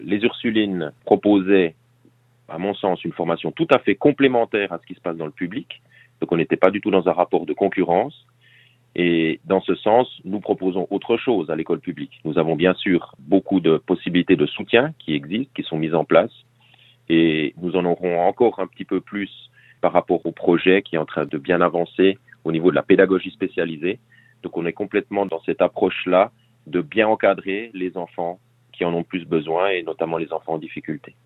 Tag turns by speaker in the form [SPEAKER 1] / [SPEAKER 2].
[SPEAKER 1] Les Ursulines proposaient, à mon sens, une formation tout à fait complémentaire à ce qui se passe dans le public. Donc on n'était pas du tout dans un rapport de concurrence. Et dans ce sens, nous proposons autre chose à l'école publique. Nous avons bien sûr beaucoup de possibilités de soutien qui existent, qui sont mises en place. Et nous en aurons encore un petit peu plus par rapport au projet qui est en train de bien avancer au niveau de la pédagogie spécialisée. Donc on est complètement dans cette approche-là de bien encadrer les enfants qui en ont plus besoin et notamment les enfants en difficulté.